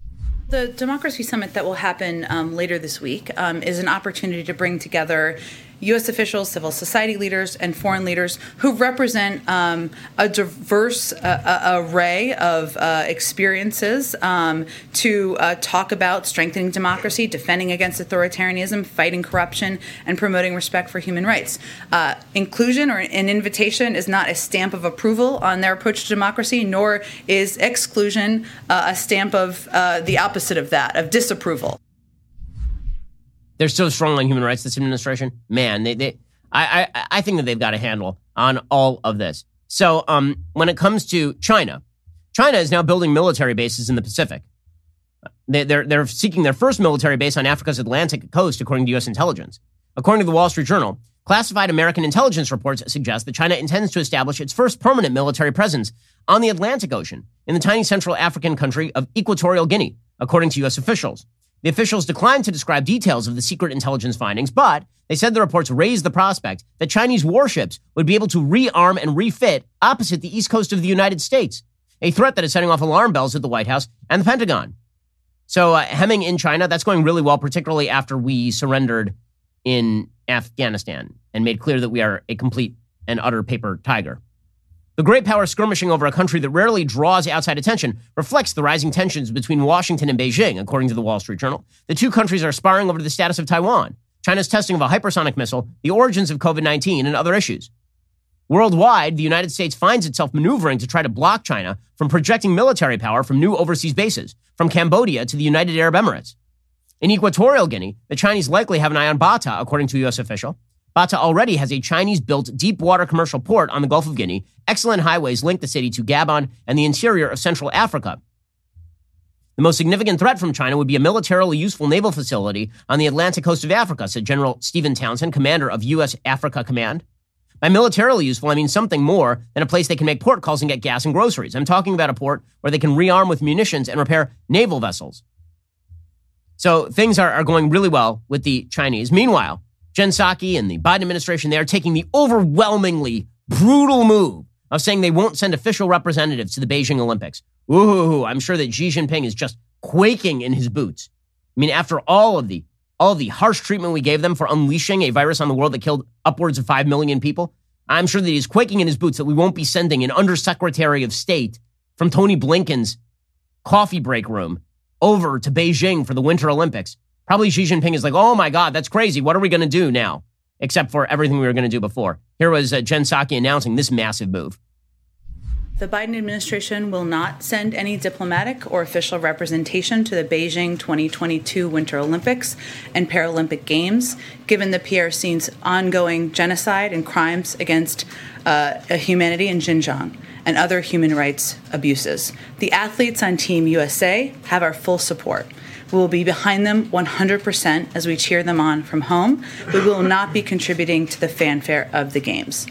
The Democracy Summit that will happen um, later this week um, is an opportunity to bring together U S officials, civil society leaders, and foreign leaders who represent um, a diverse uh, array of uh, experiences um, to uh, talk about strengthening democracy, defending against authoritarianism, fighting corruption, and promoting respect for human rights. Uh, inclusion or an invitation is not a stamp of approval on their approach to democracy, nor is exclusion uh, a stamp of uh, the opposite of that, of disapproval. They're so strong on human rights, this administration. Man, they, they, I, I, I think that they've got a handle on all of this. So, um, when it comes to China, China is now building military bases in the Pacific. They, they're, they're seeking their first military base on Africa's Atlantic coast, according to U S intelligence. According to the Wall Street Journal, classified American intelligence reports suggest that China intends to establish its first permanent military presence on the Atlantic Ocean in the tiny Central African country of Equatorial Guinea, according to U S officials. The officials declined to describe details of the secret intelligence findings, but they said the reports raised the prospect that Chinese warships would be able to rearm and refit opposite the east coast of the United States, a threat that is setting off alarm bells at the White House and the Pentagon. So uh, hemming in China, that's going really well, particularly after we surrendered in Afghanistan and made clear that we are a complete and utter paper tiger. The great power skirmishing over a country that rarely draws outside attention reflects the rising tensions between Washington and Beijing, according to the Wall Street Journal. The two countries are sparring over the status of Taiwan, China's testing of a hypersonic missile, the origins of COVID nineteen, and other issues. Worldwide, the United States finds itself maneuvering to try to block China from projecting military power from new overseas bases, from Cambodia to the United Arab Emirates. In Equatorial Guinea, the Chinese likely have an eye on Bata, according to a U S official. Bata already has a Chinese-built deep-water commercial port on the Gulf of Guinea. Excellent highways link the city to Gabon and the interior of Central Africa. The most significant threat from China would be a militarily useful naval facility on the Atlantic coast of Africa, said General Stephen Townsend, commander of U S Africa Command. By militarily useful, I mean something more than a place they can make port calls and get gas and groceries. I'm talking about a port where they can rearm with munitions and repair naval vessels. So things are, are going really well with the Chinese. Meanwhile, Jen Psaki and the Biden administration, they are taking the overwhelmingly brutal move of saying they won't send official representatives to the Beijing Olympics. Ooh, I'm sure that Xi Jinping is just quaking in his boots. I mean, after all of the all of the harsh treatment we gave them for unleashing a virus on the world that killed upwards of five million people, I'm sure that he's quaking in his boots that we won't be sending an undersecretary of state from Tony Blinken's coffee break room over to Beijing for the Winter Olympics. Probably Xi Jinping is like, oh my God, that's crazy. What are we going to do now? Except for everything we were going to do before. Here was uh, Jen Psaki announcing this massive move. The Biden administration will not send any diplomatic or official representation to the Beijing twenty twenty-two Winter Olympics and Paralympic Games, given the P R C's ongoing genocide and crimes against uh, humanity in Xinjiang and other human rights abuses. The athletes on Team U S A have our full support. We will be behind them one hundred percent as we cheer them on from home. We will not be contributing to the fanfare of the games.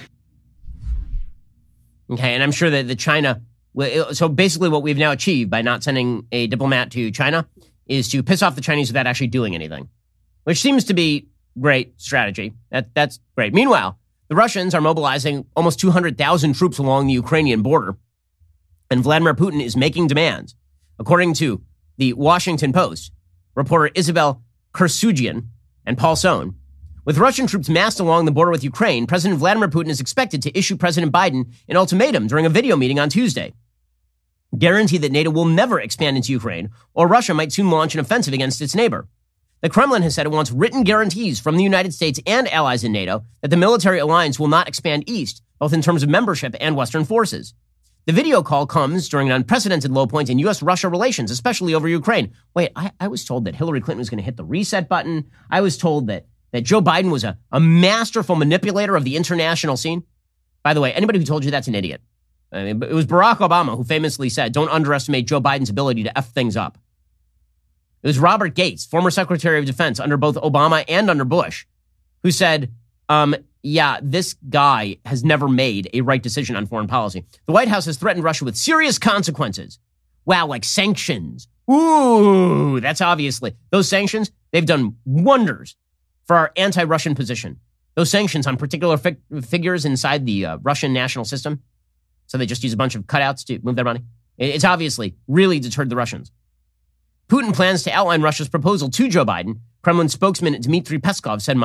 Okay, and I'm sure that the China, so basically what we've now achieved by not sending a diplomat to China is to piss off the Chinese without actually doing anything, which seems to be great strategy. That, that's great. Meanwhile, the Russians are mobilizing almost two hundred thousand troops along the Ukrainian border, and Vladimir Putin is making demands. According to the Washington Post, reporter Isabel Kursugian and Paul Sohn, with Russian troops massed along the border with Ukraine, President Vladimir Putin is expected to issue President Biden an ultimatum during a video meeting on Tuesday. Guarantee that NATO will never expand into Ukraine, or Russia might soon launch an offensive against its neighbor. The Kremlin has said it wants written guarantees from the United States and allies in NATO that the military alliance will not expand east, both in terms of membership and Western forces. The video call comes during an unprecedented low point in U S-Russia relations, especially over Ukraine. Wait, I, I was told that Hillary Clinton was going to hit the reset button. I was told that that Joe Biden was a, a masterful manipulator of the international scene. By the way, anybody who told you that's an idiot. I mean, it was Barack Obama who famously said, don't underestimate Joe Biden's ability to F things up. It was Robert Gates, former Secretary of Defense under both Obama and under Bush, who said, um, yeah, this guy has never made a right decision on foreign policy. The White House has threatened Russia with serious consequences. Wow, like sanctions. Ooh, that's obviously, those sanctions, they've done wonders for our anti-Russian position. Those sanctions on particular fig- figures inside the uh, Russian national system, so they just use a bunch of cutouts to move their money. It's obviously really deterred the Russians. Putin plans to outline Russia's proposal to Joe Biden, Kremlin spokesman Dmitry Peskov said Monday.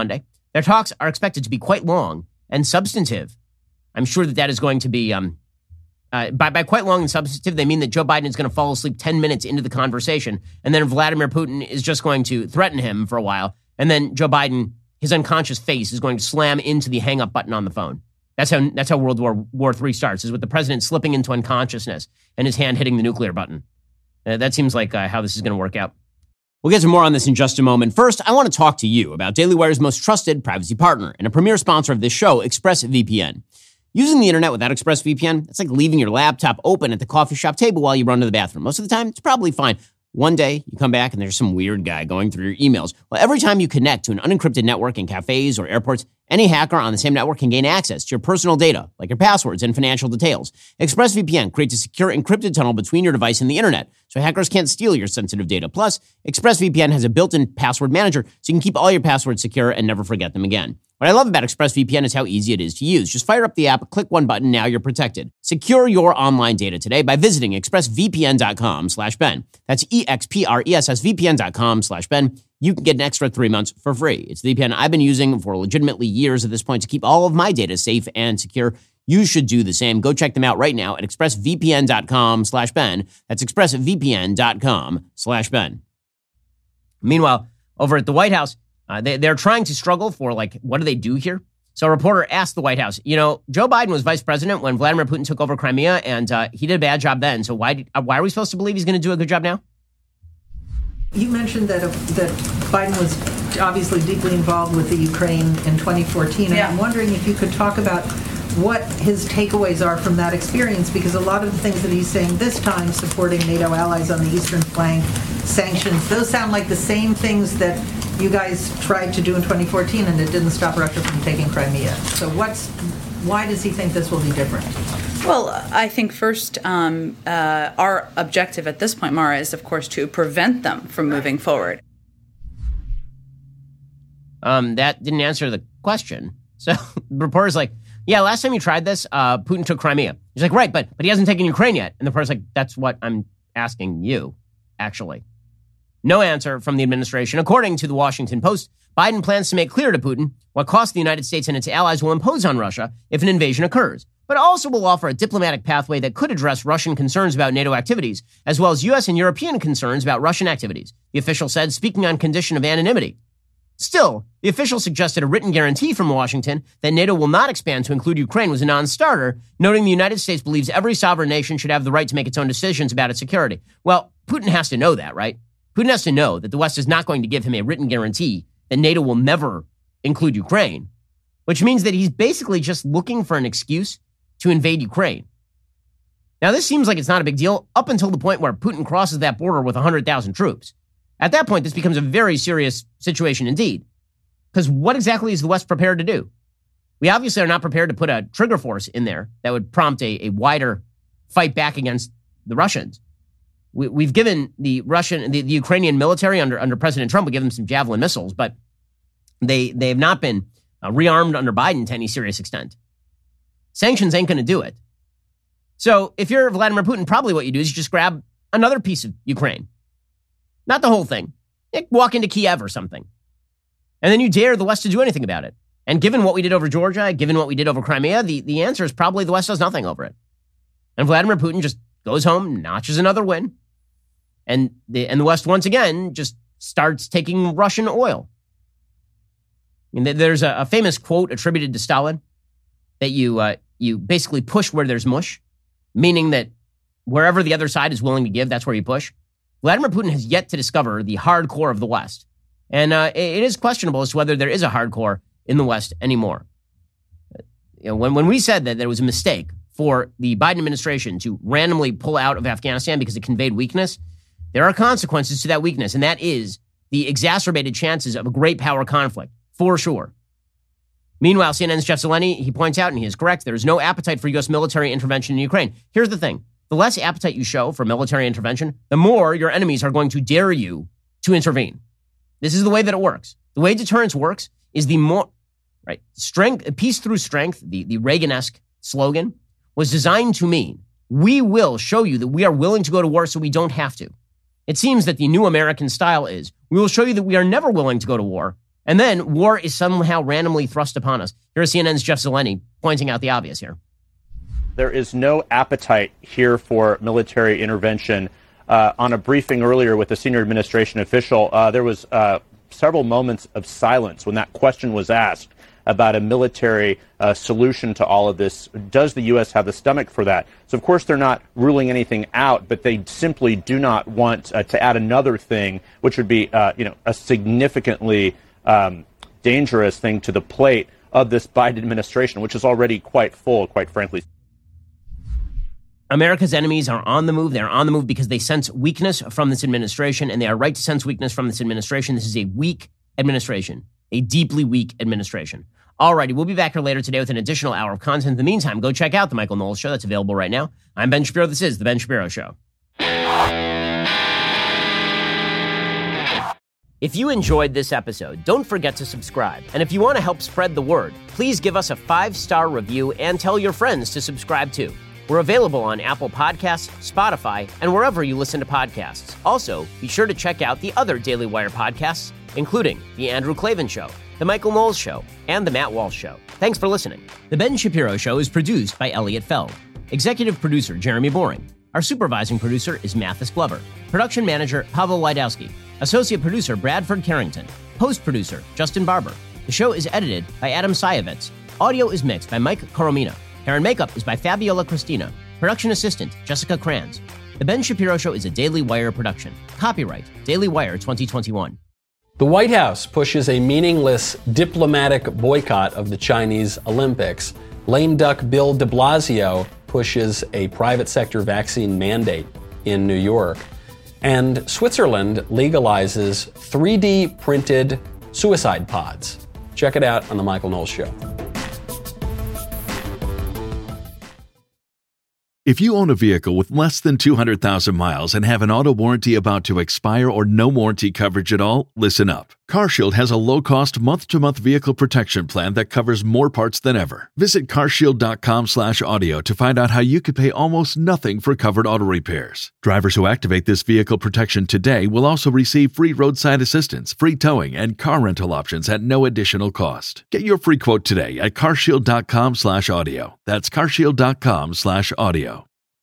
Their talks are expected to be quite long and substantive. I'm sure that that is going to be, um, uh, by, by quite long and substantive, they mean that Joe Biden is going to fall asleep ten minutes into the conversation, and then Vladimir Putin is just going to threaten him for a while, and then Joe Biden, his unconscious face, is going to slam into the hang-up button on the phone. That's how that's how World War War Three starts, is with the president slipping into unconsciousness and his hand hitting the nuclear button. Uh, that seems like uh, how this is going to work out. We'll get to more on this in just a moment. First, I want to talk to you about Daily Wire's most trusted privacy partner and a premier sponsor of this show, ExpressVPN. Using the internet without ExpressVPN, it's like leaving your laptop open at the coffee shop table while you run to the bathroom. Most of the time, it's probably fine. One day, you come back and there's some weird guy going through your emails. Well, every time you connect to an unencrypted network in cafes or airports, any hacker on the same network can gain access to your personal data, like your passwords and financial details. ExpressVPN creates a secure encrypted tunnel between your device and the internet, so hackers can't steal your sensitive data. Plus, ExpressVPN has a built-in password manager, so you can keep all your passwords secure and never forget them again. What I love about ExpressVPN is how easy it is to use. Just fire up the app, click one button, now you're protected. Secure your online data today by visiting expressvpn.com slash Ben. That's E-X-P-R-E-S-S-V-P-N.com slash Ben. You can get an extra three months for free. It's the V P N I've been using for legitimately years at this point to keep all of my data safe and secure. You should do the same. Go check them out right now at expressvpn.com slash Ben. That's expressvpn.com slash Ben. Meanwhile, over at the White House, Uh, they, they're trying to struggle for, like, what do they do here? So a reporter asked the White House, you know, Joe Biden was vice president when Vladimir Putin took over Crimea, and uh, he did a bad job then. So why did, uh, why are we supposed to believe he's going to do a good job now? You mentioned that uh, that Biden was obviously deeply involved with the Ukraine in twenty fourteen, and yeah. I'm wondering if you could talk about what his takeaways are from that experience, because a lot of the things that he's saying this time, supporting NATO allies on the eastern flank, sanctions, those sound like the same things that you guys tried to do in twenty fourteen, and it didn't stop Russia from taking Crimea. So what's, why does he think this will be different? Well, I think first, um, uh, our objective at this point, Mara, is, of course, to prevent them from moving forward. Um, that didn't answer the question. So the reporter's like, yeah, last time you tried this, uh, Putin took Crimea. He's like, right, but but he hasn't taken Ukraine yet. And the reporter's like, that's what I'm asking you, actually. No answer from the administration. According to the Washington Post, Biden plans to make clear to Putin what costs the United States and its allies will impose on Russia if an invasion occurs, but also will offer a diplomatic pathway that could address Russian concerns about NATO activities, as well as U S and European concerns about Russian activities, the official said, speaking on condition of anonymity. Still, the official suggested a written guarantee from Washington that NATO will not expand to include Ukraine was a non-starter, noting the United States believes every sovereign nation should have the right to make its own decisions about its security. Well, Putin has to know that, right? Putin has to know that the West is not going to give him a written guarantee that NATO will never include Ukraine, which means that he's basically just looking for an excuse to invade Ukraine. Now, this seems like it's not a big deal up until the point where Putin crosses that border with one hundred thousand troops. At that point, this becomes a very serious situation indeed. Because what exactly is the West prepared to do? We obviously are not prepared to put a trigger force in there that would prompt a, a wider fight back against the Russians. We, we've given the Russian, the, the Ukrainian military under under President Trump, we give them some Javelin missiles, but they they have not been uh, rearmed under Biden to any serious extent. Sanctions ain't going to do it. So if you're Vladimir Putin, probably what you do is you just grab another piece of Ukraine. Not the whole thing. You walk into Kiev or something. And then you dare the West to do anything about it. And given what we did over Georgia, given what we did over Crimea, the, the answer is probably the West does nothing over it. And Vladimir Putin just goes home, notches another win. And the, and the West, once again, just starts taking Russian oil. I mean, there's a, a famous quote attributed to Stalin that you uh, you basically push where there's mush, meaning that wherever the other side is willing to give, that's where you push. Vladimir Putin has yet to discover the hardcore of the West. And uh, it is questionable as to whether there is a hardcore in the West anymore. You know, when, when we said that there was a mistake for the Biden administration to randomly pull out of Afghanistan because it conveyed weakness, there are consequences to that weakness, and that is the exacerbated chances of a great power conflict, for sure. Meanwhile, C N N's Jeff Zeleny, he points out, and he is correct, there is no appetite for U S military intervention in Ukraine. Here's the thing. The less appetite you show for military intervention, the more your enemies are going to dare you to intervene. This is the way that it works. The way deterrence works is the more, right, strength, peace through strength, the, the Reagan-esque slogan, was designed to mean we will show you that we are willing to go to war so we don't have to. It seems that the new American style is we will show you that we are never willing to go to war And then war is somehow randomly thrust upon us. Here's C N N's Jeff Zeleny pointing out the obvious here. There is no appetite here for military intervention. Uh, on a briefing earlier with a senior administration official, uh, there was uh, several moments of silence when that question was asked about a military uh, solution to all of this. Does the U S have the stomach for that? So, of course, they're not ruling anything out, but they simply do not want uh, to add another thing, which would be, uh, you know, a significantly um, dangerous thing to the plate of this Biden administration, which is already quite full, quite frankly. America's enemies are on the move. They're on the move because they sense weakness from this administration, and they are right to sense weakness from this administration. This is a weak administration, a deeply weak administration. All righty, we'll be back here later today with an additional hour of content. In the meantime, go check out The Michael Knowles Show. That's available right now. I'm Ben Shapiro. This is The Ben Shapiro Show. If you enjoyed this episode, don't forget to subscribe. And if you want to help spread the word, please give us a five-star review and tell your friends to subscribe too. We're available on Apple Podcasts, Spotify, and wherever you listen to podcasts. Also, be sure to check out the other Daily Wire podcasts, including The Andrew Klavan Show, The Michael Knowles Show, and The Matt Walsh Show. Thanks for listening. The Ben Shapiro Show is produced by Elliot Feld. Executive producer, Jeremy Boring. Our supervising producer is Mathis Glover. Production manager, Pavel Wydowski. Associate producer, Bradford Carrington. Post-producer, Justin Barber. The show is edited by Adam Sayevitz. Audio is mixed by Mike Coromina. Hair and makeup is by Fabiola Cristina. Production assistant, Jessica Kranz. The Ben Shapiro Show is a Daily Wire production. Copyright, Daily Wire twenty twenty-one. The White House pushes a meaningless diplomatic boycott of the Chinese Olympics. Lame duck Bill de Blasio pushes a private sector vaccine mandate in New York. And Switzerland legalizes three D printed suicide pods. Check it out on The Michael Knowles Show. If you own a vehicle with less than two hundred thousand miles and have an auto warranty about to expire or no warranty coverage at all, listen up. CarShield has a low-cost month-to-month vehicle protection plan that covers more parts than ever. Visit carshield.com slash audio to find out how you could pay almost nothing for covered auto repairs. Drivers who activate this vehicle protection today will also receive free roadside assistance, free towing, and car rental options at no additional cost. Get your free quote today at carshield.com slash audio. That's carshield.com slash audio.